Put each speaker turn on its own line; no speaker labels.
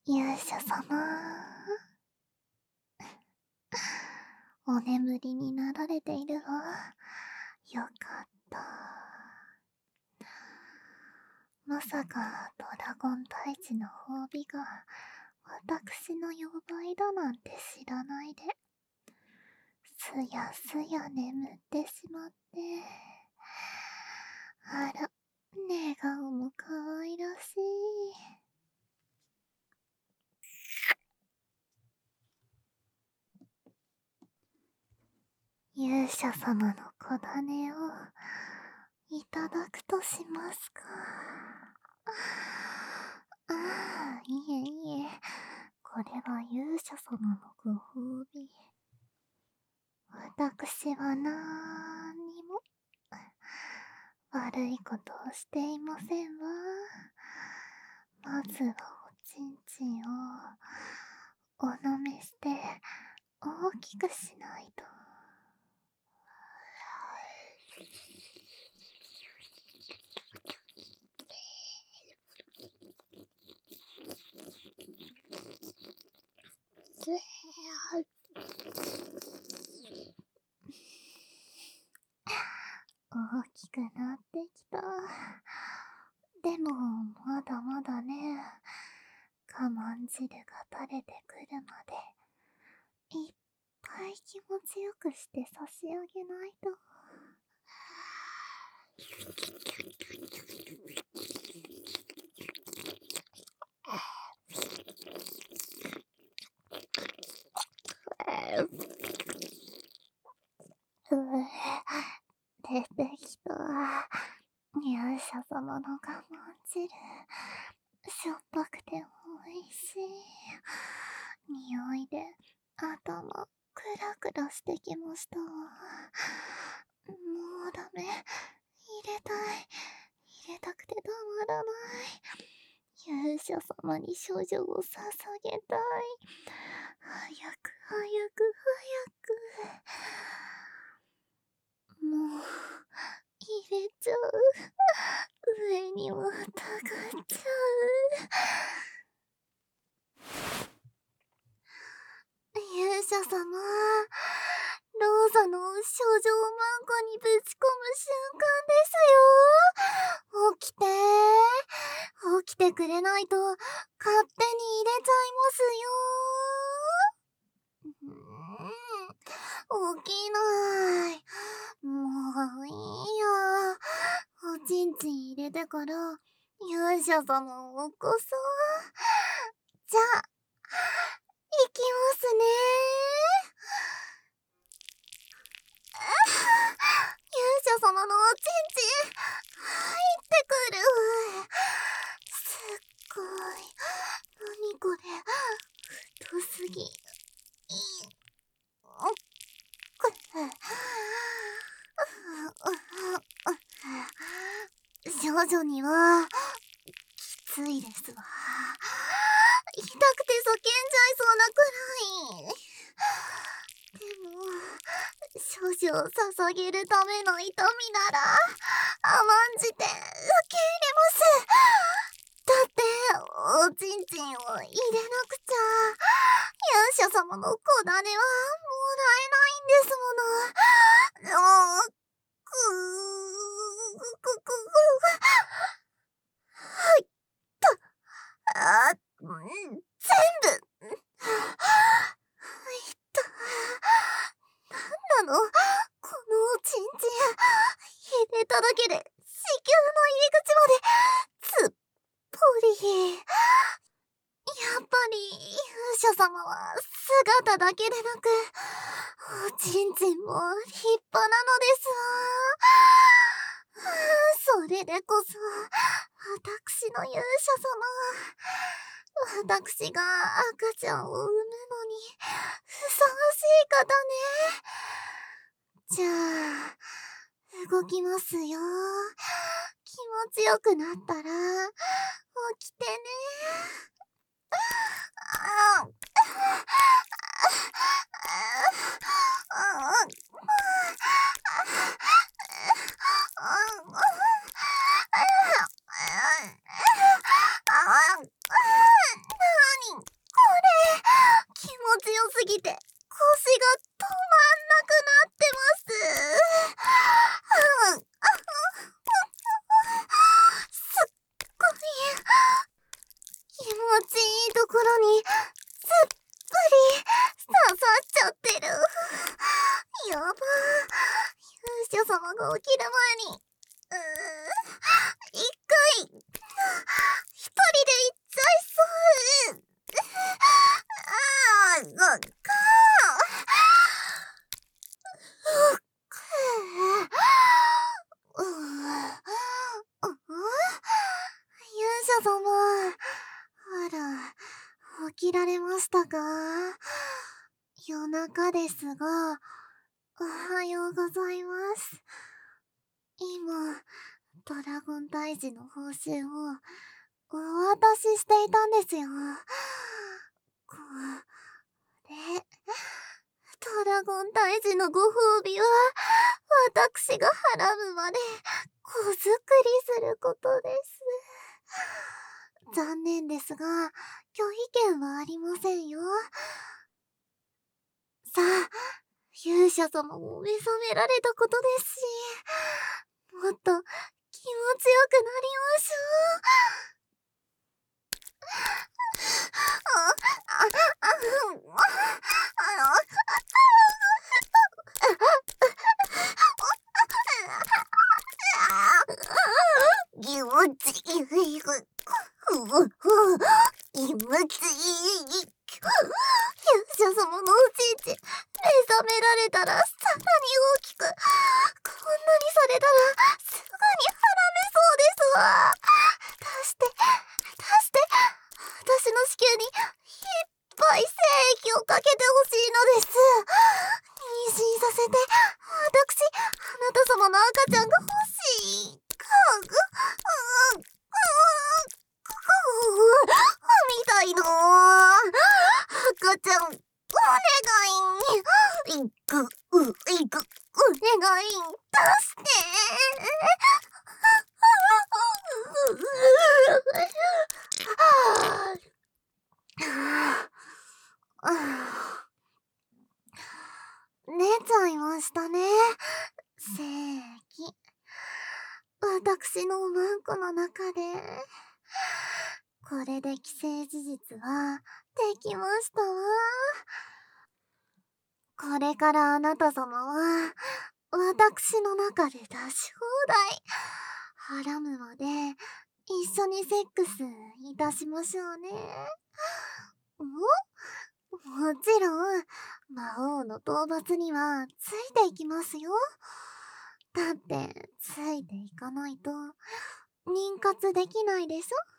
勇者様、お眠りになられているわ。よかった。まさかドラゴン退治の褒美が私の呼倍だなんて知らないで、すやすや眠ってしまって。あら、寝顔も可愛らしい。勇者様の小種をいただくとしますか。ああ、いえいえ、これは勇者様のご褒美。私はなーにも悪いことをしていませんわ。まずはおちんちんをお飲めして大きくしないと。大きくなってきた。でもまだまだね。我慢汁が垂れてくるまでいっぱい気持ちよくして差し上げないと。出てきた。勇者様の我慢汁。しょっぱくて美味しい。匂いで頭クラクラしてきましたわ。もうダメ。入れたい。入れたくてたまらない。勇者様に処女を捧げたい。早く早く早く。もう入れちゃう。上にもたがっちゃう。勇者様、ローザの少女をマンコにぶち込む瞬間ですよ。起きて。起きてくれないと勝手に入れちゃいますよ。起きない。もういいや。おちんちん入れてから勇者様を起こそう。じゃあ、行きますね。勇者様のおちんちん入ってくる。すっごい。何これ。太すぎ。少女にはきついですわ。痛くて叫んじゃいそうなくらい。でも少女を捧げるための痛みなら甘んじて受け入れます。だっておちんちんを入れなくちゃ勇者様の小種はもらえないんですもの。はいった。全部。はいった。なんなのこのおちんちん。入れただけで子宮の入り口までつっぽり。やっぱり勇者様は姿だけでなくおちんちんも立派なのですわ。それでこそ私の勇者様、私が赤ちゃんを産むのにふさわしい方ね。じゃあ動きますよ。気持ちよくなったら起きてね。 が起きる前に、一回、一人で行っちゃいそう。勇者様、あら、起きられましたか？夜中ですが、おはようございます。今、ドラゴン退治の報酬をお渡ししていたんですよ。これ、ドラゴン退治のご褒美は、私が払うまで子作りすることです。残念ですが、拒否権はありませんよ。さあ、勇者様も目覚められたことですし、もっと気持ちよくなりましょう。気持ちいい。気持ちいい。勇者様のおじいち、目覚められたらさらに大きく。こんなにされたらすぐにはらめそうですわ。出して、私の子宮にいっぱい精液をかけてほしいのです。妊娠させて、私、あなた様の赤ちゃんが欲しい。みたいの。赤ちゃん、お願い。お願い、出して。寝ちゃいましたね。正義。私のうんこの中で。これで既成事実はできましたわ。これからあなた様は私の中で出し放題。はらむまで一緒にセックスいたしましょうね。もちろん魔王の討伐にはついていきますよ。だってついていかないと妊活できないでしょ。